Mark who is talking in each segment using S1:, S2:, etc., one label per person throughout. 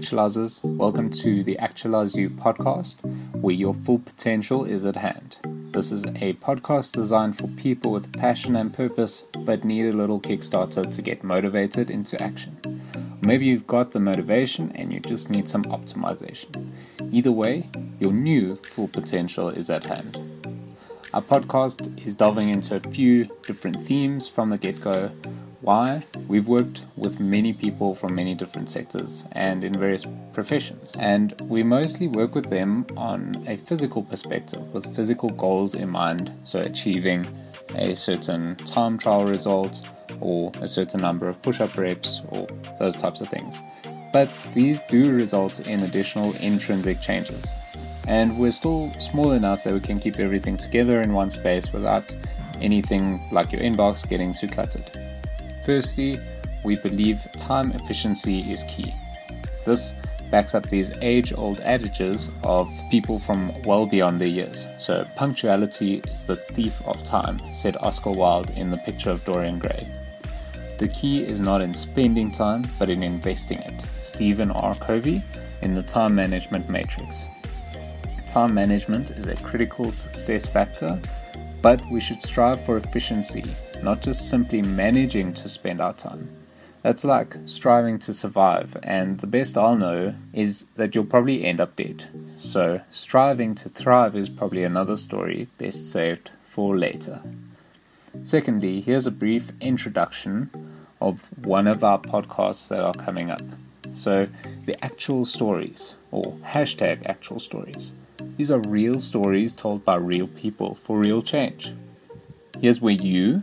S1: Actualizers, welcome to the Actualize You podcast, where your full potential is at hand. This is a podcast designed for people with passion and purpose, but need a little kickstarter to get motivated into action. Maybe you've got the motivation and you just need some optimization. Either way, your new full potential is at hand. Our podcast is delving into a few different themes from the get-go. Why? We've worked with many people from many different sectors and in various professions, and we mostly work with them on a physical perspective with physical goals in mind, so achieving a certain time trial result or a certain number of push-up reps or those types of things. But these do result in additional intrinsic changes, and we're still small enough that we can keep everything together in one space without anything like your inbox getting too cluttered. Firstly, we believe time efficiency is key. This backs up these age-old adages of people from well beyond their years. So, punctuality is the thief of time, said Oscar Wilde in The Picture of Dorian Gray. The key is not in spending time, but in investing it. Stephen R. Covey in The Time Management Matrix. Time management is a critical success factor, but we should strive for efficiency, not just simply managing to spend our time. That's like striving to survive, and the best I'll know is that you'll probably end up dead. So striving to thrive is probably another story best saved for later. Secondly, here's a brief introduction of one of our podcasts that are coming up. So the actual stories, or hashtag actual stories. These are real stories told by real people for real change. Here's where you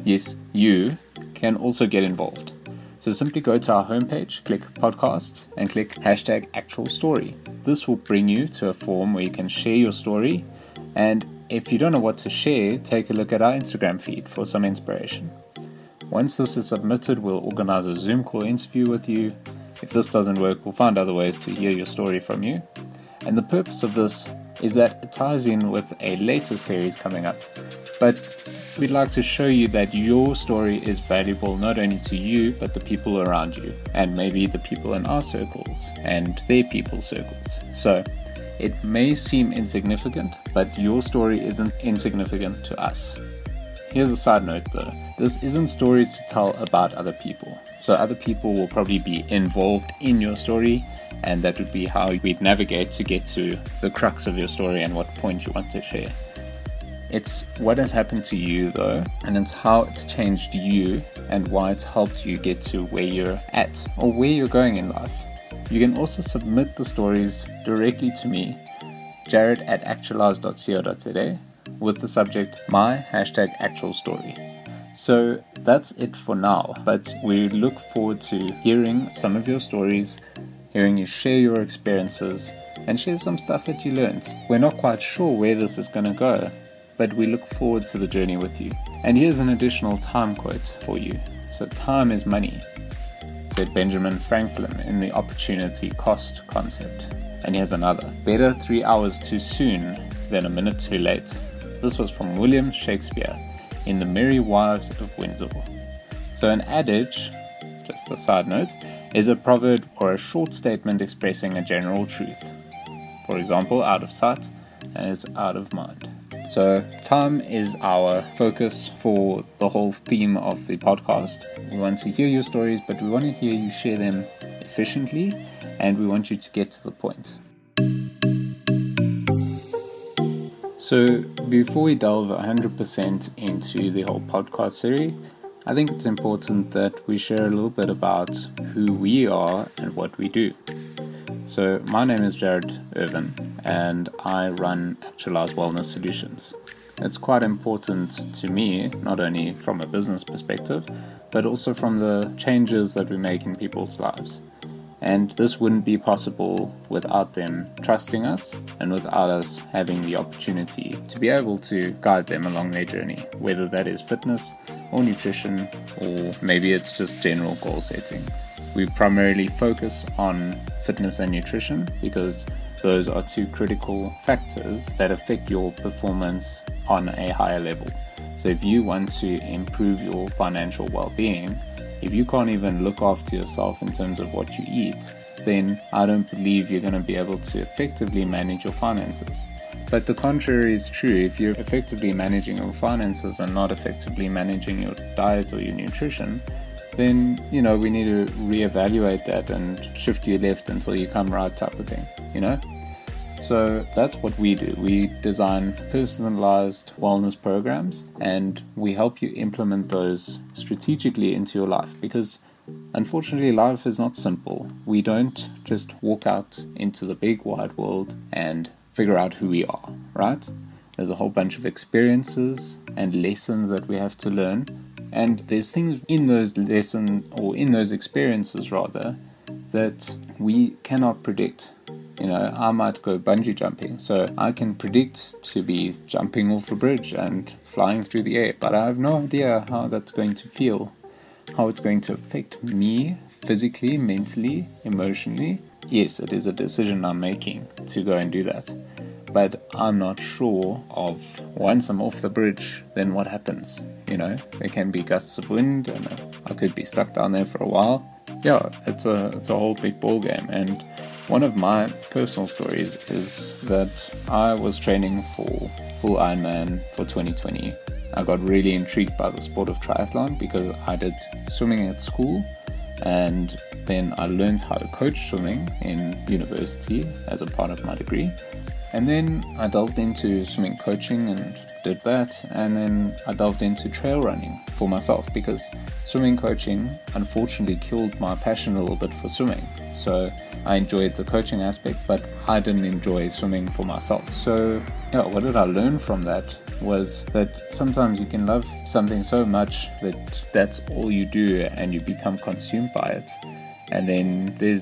S1: can also get involved. So simply go to our homepage, click podcasts, and click hashtag actual story. This will bring you to a form where you can share your story. And if you don't know what to share, take a look at our Instagram feed for some inspiration. Once this is submitted, we'll organize a Zoom call interview with you. If this doesn't work, we'll find other ways to hear your story from you. And the purpose of this is that it ties in with a later series coming up. But we'd like to show you that your story is valuable not only to you, but the people around you, and maybe the people in our circles and their people's circles. So it may seem insignificant, but your story isn't insignificant to us. Here's a side note though. This isn't stories to tell about other people. So other people will probably be involved in your story, and that would be how we'd navigate to get to the crux of your story and what point you want to share. It's what has happened to you though, and it's how it's changed you and why it's helped you get to where you're at or where you're going in life. You can also submit the stories directly to me, jared@actualize.co.za, with the subject my #actual story. So that's it for now, but we look forward to hearing some of your stories, hearing you share your experiences, and share some stuff that you learned. We're not quite sure where this is going to go, but we look forward to the journey with you. And here's an additional time quote for you. So time is money, said Benjamin Franklin in the opportunity cost concept. And here's another. Better 3 hours too soon than a minute too late. This was from William Shakespeare in The Merry Wives of Windsor. So an adage, just a side note, is a proverb or a short statement expressing a general truth. For example, out of sight is out of mind. So time is our focus for the whole theme of the podcast. We want to hear your stories, but we want to hear you share them efficiently, and we want you to get to the point. So before we delve 100% into the whole podcast series, I think it's important that we share a little bit about who we are and what we do. So my name is Jared Irvin, and I run Actualize Wellness Solutions. It's quite important to me, not only from a business perspective, but also from the changes that we make in people's lives. And this wouldn't be possible without them trusting us and without us having the opportunity to be able to guide them along their journey, whether that is fitness or nutrition, or maybe it's just general goal setting. We primarily focus on fitness and nutrition because those are two critical factors that affect your performance on a higher level. So if you want to improve your financial well-being, If you can't even look after yourself in terms of what you eat, then I don't believe you're going to be able to effectively manage your finances. But the contrary is true. If you're effectively managing your finances and not effectively managing your diet or your nutrition, then, we need to reevaluate that and shift you left until you come right type of thing, So that's what we do. We design personalized wellness programs, and we help you implement those strategically into your life, because unfortunately life is not simple. We don't just walk out into the big wide world and figure out who we are, right? There's a whole bunch of experiences and lessons that we have to learn, and there's things in those lessons, or in those experiences rather, that we cannot predict. I might go bungee jumping, so I can predict to be jumping off a bridge and flying through the air, but I have no idea how that's going to feel, how it's going to affect me physically, mentally, emotionally. Yes, it is a decision I'm making to go and do that, but I'm not sure of, once I'm off the bridge, then what happens. There can be gusts of wind, and I could be stuck down there for a while. Yeah, it's a whole big ball game. And one of my personal stories is that I was training for full Ironman for 2020. I got really intrigued by the sport of triathlon because I did swimming at school, and then I learned how to coach swimming in university as a part of my degree. And then I delved into swimming coaching and did that, and then I delved into trail running for myself, because swimming coaching unfortunately killed my passion a little bit for swimming. So I enjoyed the coaching aspect, but I didn't enjoy swimming for myself. So what did I learn from that was that sometimes you can love something so much that that's all you do and you become consumed by it. And then there's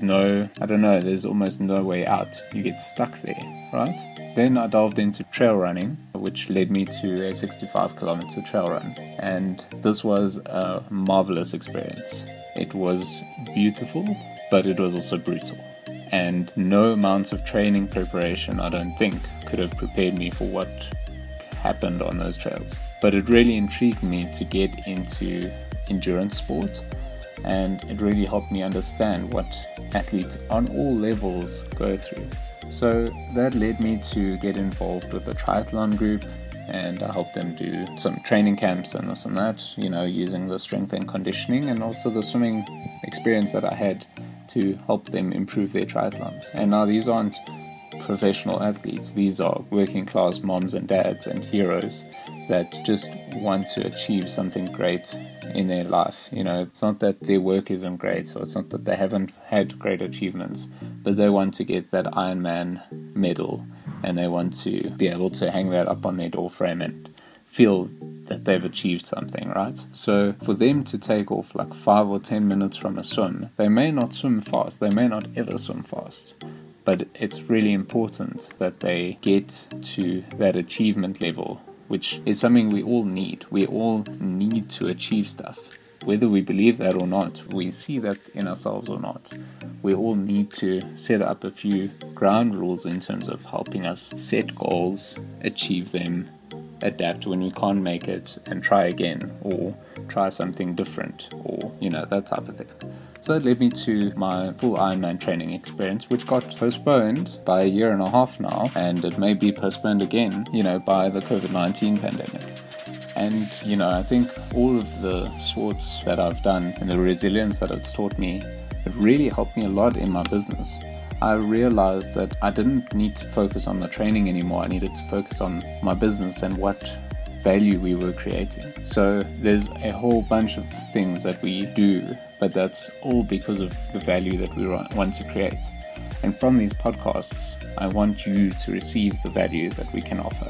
S1: almost no way out. You get stuck there, right? Then I delved into trail running, which led me to a 65-kilometer trail run. And this was a marvelous experience. It was beautiful, but it was also brutal. And no amount of training preparation, I don't think, could have prepared me for what happened on those trails. But it really intrigued me to get into endurance sport, and it really helped me understand what athletes on all levels go through. So that led me to get involved with the triathlon group, and I helped them do some training camps and this and that, using the strength and conditioning and also the swimming experience that I had to help them improve their triathlons. And now these aren't professional athletes, these are working class moms and dads and heroes that just want to achieve something great in their life. It's not that their work isn't great, or it's not that they haven't had great achievements, but they want to get that Ironman medal, and they want to be able to hang that up on their door frame and feel that they've achieved something, right? So for them to take off like 5 or 10 minutes from a swim, they may not swim fast, they may not ever swim fast, but it's really important that they get to that achievement level, which is something we all need. We all need to achieve stuff. Whether we believe that or not, we see that in ourselves or not, we all need to set up a few ground rules in terms of helping us set goals, achieve them, adapt when we can't make it, and try again, or try something different, or, that type of thing. So that led me to my full Ironman training experience, which got postponed by 1.5 years now, and it may be postponed again, by the COVID-19 pandemic. And, I think all of the sports that I've done and the resilience that it's taught me, it really helped me a lot in my business. I realized that I didn't need to focus on the training anymore. I needed to focus on my business and what value we were creating. So there's a whole bunch of things that we do, but that's all because of the value that we want to create. And from these podcasts, I want you to receive the value that we can offer.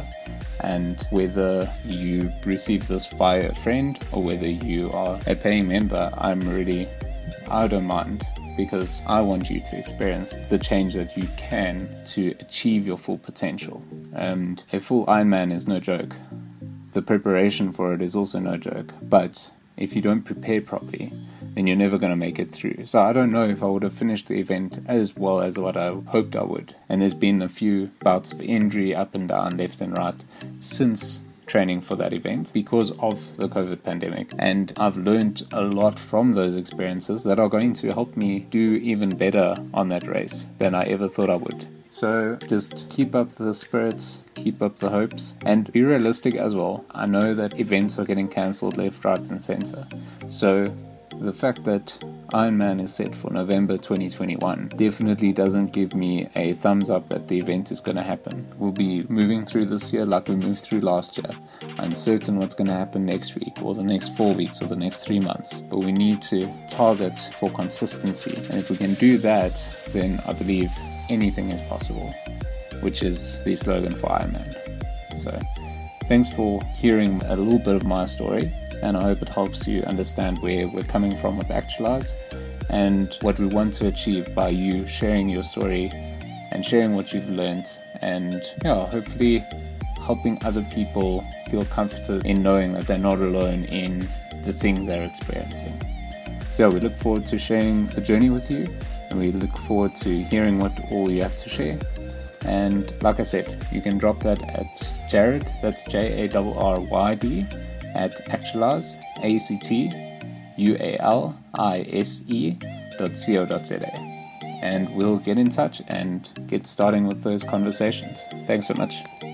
S1: And whether you receive this via a friend or whether you are a paying member, I don't mind, because I want you to experience the change that you can to achieve your full potential. And a full Ironman is no joke. The preparation for it is also no joke. But if you don't prepare properly, then you're never going to make it through. So I don't know if I would have finished the event as well as what I hoped I would. And there's been a few bouts of injury up and down, left and right, since training for that event because of the COVID pandemic. And I've learned a lot from those experiences that are going to help me do even better on that race than I ever thought I would. So just keep up the spirits, keep up the hopes, and be realistic as well. I know that events are getting cancelled left, right, and center. So the fact that Ironman is set for November 2021 definitely doesn't give me a thumbs up that the event is going to happen. We'll be moving through this year like we moved through last year, uncertain what's going to happen next week or the next 4 weeks or the next 3 months. But we need to target for consistency. And if we can do that, then I believe anything is possible, which is the slogan for Ironman. So thanks for hearing a little bit of my story, and I hope it helps you understand where we're coming from with Actualize and what we want to achieve by you sharing your story and sharing what you've learned, and hopefully helping other people feel comfortable in knowing that they're not alone in the things they're experiencing. So we look forward to sharing the journey with you, and we look forward to hearing what all you have to share. And like I said, you can drop that at Jared, that's JARRYD, at Actualize, ACTUALISE.co.za. And we'll get in touch and get starting with those conversations. Thanks so much.